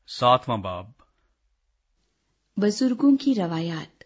7वां बाब। बुजुर्गों की रवायात।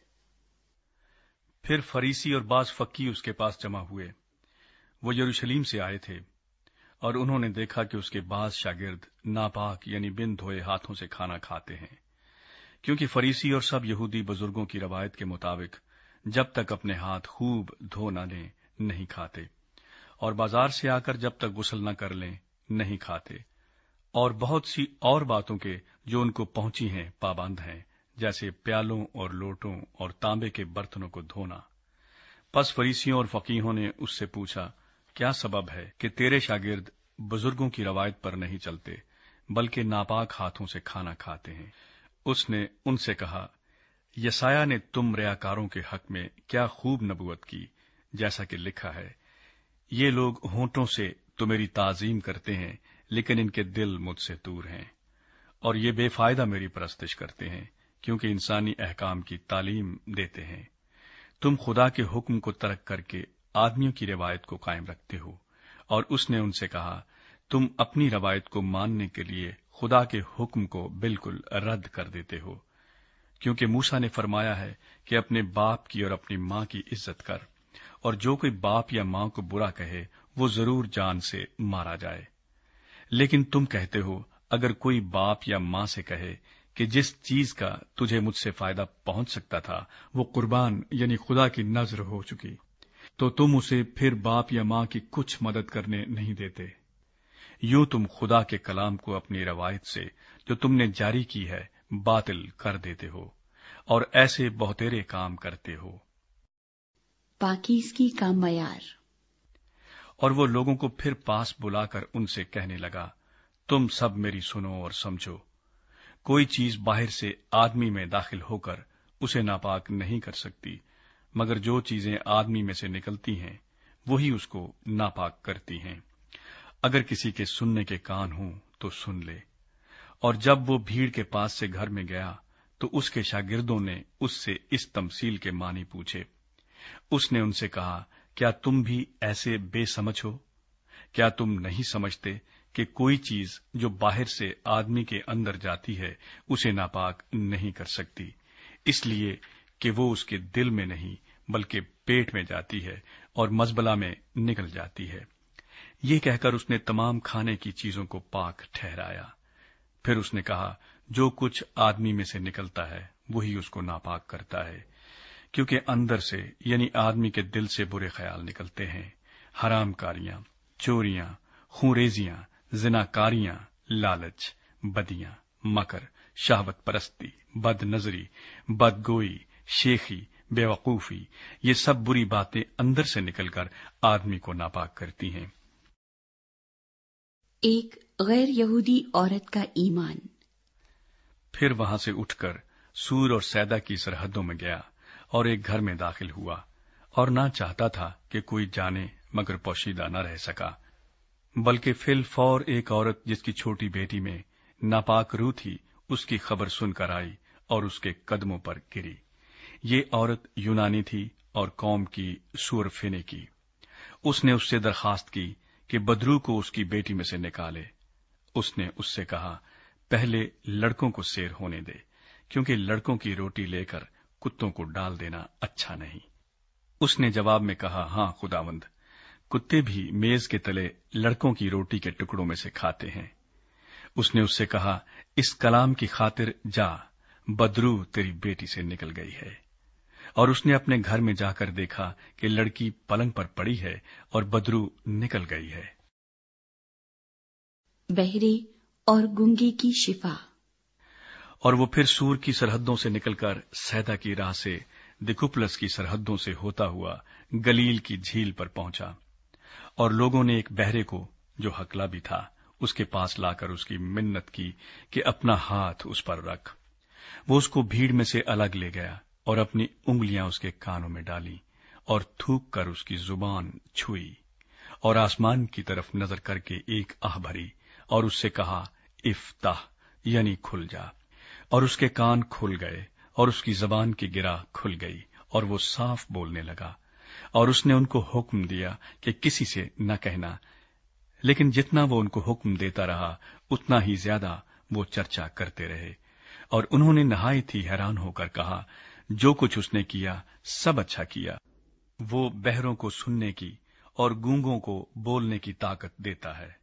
फिर फरीसी और बाज फक्की उसके पास जमा हुए। वो यरूशलेम से आए थे और उन्होंने देखा कि उसके बाज शागिर्द नापाक यानी बिन धोए हाथों से खाना खाते हैं, क्योंकि फरीसी और सब यहूदी बुजुर्गों की रवायत के मुताबिक जब तक अपने हाथ खूब धो न लें नहीं खाते, और बाजार से आकर जब तक गुस्ल न कर लें नहीं खाते, और बहुत सी और बातों के जो उनको पहुंची हैं पाबंद हैं, जैसे प्यालों और लोटों और तांबे के बर्तनों को धोना। पस फरीसियों और फकीहों ने उससे पूछा, क्या सबब है कि तेरे शागिर्द बुजुर्गों की रवायत पर नहीं चलते, बल्कि नापाक हाथों से खाना खाते हैं? उसने उनसे कहा, यसाया ने तुम रियाकारों के हक में क्या खूब नबुवत की, जैसा कि लिखा है, ये लोग होंठों से तो मेरी ताजीम करते हैं, लेकिन इनके दिल मुझसे दूर हैं, और ये बेफायदा मेरी परस्तिश करते हैं, क्योंकि इंसानी अहकाम की तालीम देते हैं। तुम खुदा के हुक्म को तर्क करके आदमियों की रवायत को कायम रखते हो। और उसने उनसे कहा, तुम अपनी रवायत को मानने के लिए खुदा के हुक्म को बिल्कुल रद्द कर देते हो, क्योंकि मूसा ने फरमाया है कि अपने बाप की और अपनी मां की इज्जत कर, और जो कोई बाप या मां को बुरा कहे वो जरूर जान से मारा जाए। लेकिन तुम कहते हो, अगर कोई बाप या मां से कहे कि जिस चीज का तुझे मुझसे फायदा पहुंच सकता था वो कुर्बान यानी खुदा की नजर हो चुकी, तो तुम उसे फिर बाप या मां की कुछ मदद करने नहीं देते। यूं तुम खुदा के कलाम को अपनी रवायत से जो तुमने जारी की है बातिल कर देते हो, और ऐसे बहुतेरे काम करते हो। पाकीज़गी का मयार। और वो लोगों को फिर पास बुलाकर उनसे कहने लगा, तुम सब मेरी सुनो और समझो। कोई चीज बाहर से आदमी में दाखिल होकर उसे नापाक नहीं कर सकती, मगर जो चीजें आदमी में से निकलती हैं वही उसको नापाक करती हैं। अगर किसी के सुनने के कान हों तो सुन ले। और जब वो भीड़ के पास से घर में गया तो उसके शागिर्दों ने उससे इस तमसील के मानी पूछे। उसने उनसे कहा, क्या तुम भी ऐसे बेसमझ हो? क्या तुम नहीं समझते कि कोई चीज जो बाहर से आदमी के अंदर जाती है उसे नापाक नहीं कर सकती, इसलिए कि वो उसके दिल में नहीं बल्कि पेट में जाती है और मजबला में निकल जाती है। ये कहकर उसने तमाम खाने की चीजों को पाक ठहराया। फिर उसने कहा, जो कुछ आदमी में से निकलता है वही उसको नापाक करता है, क्योंकि अंदर से यानी आदमी के दिल से बुरे ख्याल निकलते हैं, हरामकारियां, चोरियां, खूंरेजियां, जिनाकारियां, लालच, बदियां, मकर, शहवत परस्ती, बदनजरी, बदगोई, शेखी, बेवकूफी, ये सब बुरी बातें अंदर से निकलकर आदमी को नापाक करती हैं। एक गैर यहूदी औरत का ईमान। फिर वहां से उठकर सूर और सैदा की सरहदों में गया और एक घर में दाखिल हुआ, और ना चाहता था कि कोई जाने, मगर पोशीदा न रह सका, बल्कि फिल फौर एक औरत जिसकी छोटी बेटी में नापाक रूह थी उसकी खबर सुनकर आई और उसके कदमों पर गिरी। ये औरत यूनानी थी और कौम की सूरफिने की। उसने उससे दरखास्त की कि बदरू को उसकी बेटी में से निकाले। उसने उससे कहा, पहले लड़कों को सैर होने दे, क्योंकि लड़कों की रोटी लेकर कुत्तों को डाल देना अच्छा नहीं। उसने जवाब में कहा, हां खुदावंद, कुत्ते भी मेज के तले लड़कों की रोटी के टुकड़ों में से खाते हैं। उसने उससे कहा, इस कलाम की खातिर जा, बदरू तेरी बेटी से निकल गई है। और उसने अपने घर में जाकर देखा कि लड़की पलंग पर पड़ी है और बदरू निकल गई है। बहरे और गूंगे की शिफा। और वो फिर सूर की सरहदों से निकलकर सैदा की राह से दिकुपलस की सरहदों से होता हुआ गलील की झील पर पहुंचा, और लोगों ने एक बहरे को, जो हकला भी था, उसके पास लाकर उसकी मिन्नत की कि अपना हाथ उस पर रख। वो उसको भीड़ में से अलग ले गया और अपनी उंगलियां उसके कानों में डाली और थूक कर उसकी जुबान छुई, और आसमान की तरफ नजर करके एक आह भरी और उससे कहा, इफ्ताह यानी खुल जा। और उसके कान खुल गए और उसकी जबान की गिरा खुल गई और वो साफ बोलने लगा। और उसने उनको हुक्म दिया कि किसी से न कहना, लेकिन जितना वो उनको हुक्म देता रहा उतना ही ज्यादा वो चर्चा करते रहे और उन्होंने नहायत ही हैरान होकर कहा, जो कुछ उसने किया सब अच्छा किया। वो बहरों को सुनने की और गूंगों को बोलने की ताकत देता है।